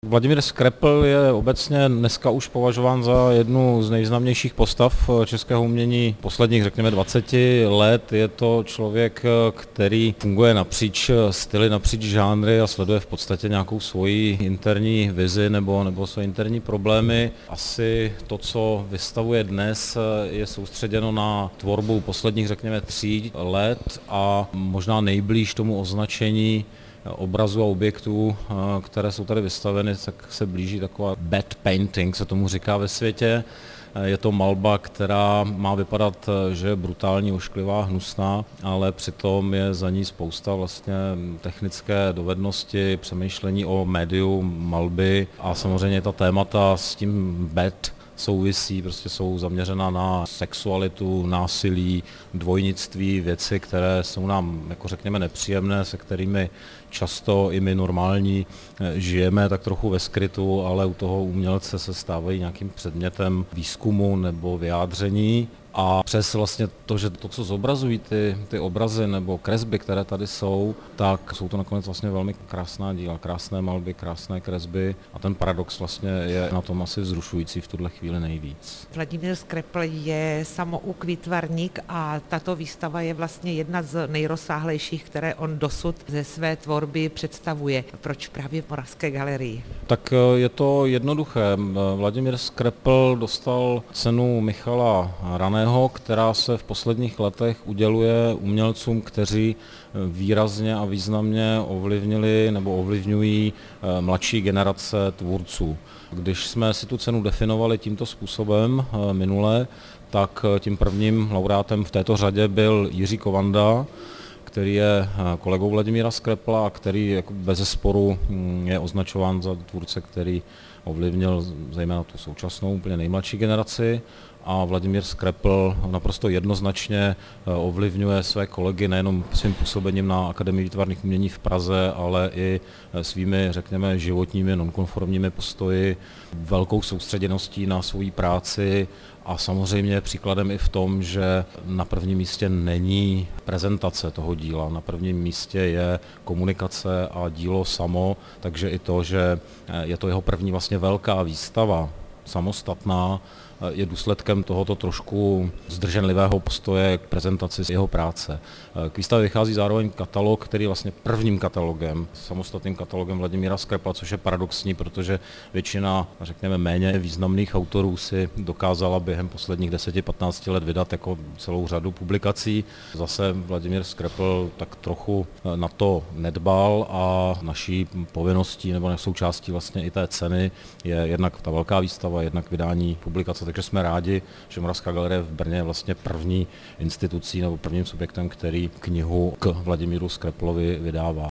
Vladimír Škrepl je obecně dneska už považován za jednu z nejznámějších postav českého umění posledních, řekněme, 20 let. Je to člověk, který funguje napříč styly, napříč žánry a sleduje v podstatě nějakou svoji interní vizi nebo své interní problémy. Asi to, co vystavuje dnes, je soustředěno na tvorbu posledních, řekněme, 3 let a možná nejblíž tomu označení obrazů a objektů, které jsou tady vystaveny, tak se blíží taková bad painting, se tomu říká ve světě. Je to malba, která má vypadat, že je brutální, ošklivá, hnusná, ale přitom je za ní spousta vlastně technické dovednosti, přemýšlení o médiu malby a samozřejmě ta témata s tím bad souvisí, prostě jsou zaměřena na sexualitu, násilí, dvojnictví, věci, které jsou nám, jako řekněme, nepříjemné, se kterými často i my normální žijeme tak trochu ve skrytu, ale u toho umělce se stávají nějakým předmětem výzkumu nebo vyjádření. A přes vlastně to, že to, co zobrazují ty obrazy nebo kresby, které tady jsou, tak jsou to nakonec vlastně velmi krásná díla, krásné malby, krásné kresby a ten paradox vlastně je na tom asi vzrušující v tuhle chvíli nejvíc. Vladimír Škrepl je samouk výtvarník a tato výstava je vlastně jedna z nejrozsáhlejších, které on dosud ze své tvorby představuje. Proč právě v Moravské galerii? Tak je to jednoduché. Vladimír Škrepl dostal cenu Michala Raného, která se v posledních letech uděluje umělcům, kteří výrazně a významně ovlivnili nebo ovlivňují mladší generace tvůrců. Když jsme si tu cenu definovali tímto způsobem minule, tak tím prvním laureátem v této řadě byl Jiří Kovanda, který je kolegou Vladimíra Škrepla a který jako bezesporu je označován za tvůrce, který ovlivnil zejména tu současnou, úplně nejmladší generaci. A Vladimír Škrepl naprosto jednoznačně ovlivňuje své kolegy nejenom svým působením na Akademii výtvarných umění v Praze, ale i svými, řekněme, životními nonkonformními postoji, velkou soustředěností na svou práci a samozřejmě příkladem i v tom, že na prvním místě není prezentace toho díla, na prvním místě je komunikace a dílo samo, takže i to, že je to jeho první vlastně velká výstava, samostatná, je důsledkem tohoto trošku zdrženlivého postoje k prezentaci jeho práce. K výstavě vychází zároveň katalog, který je vlastně prvním katalogem, samostatným katalogem Vladimíra Škrepla, což je paradoxní, protože většina, řekněme, méně významných autorů si dokázala během posledních 10-15 let vydat jako celou řadu publikací. Zase Vladimír Škrepl tak trochu na to nedbal a naší povinností nebo součástí vlastně i té ceny je jednak ta velká výstava, jednak vydání publikace. Takže jsme rádi, že Moravská galerie v Brně je vlastně první institucí nebo prvním subjektem, který knihu k Vladimíru Škreplovi vydává.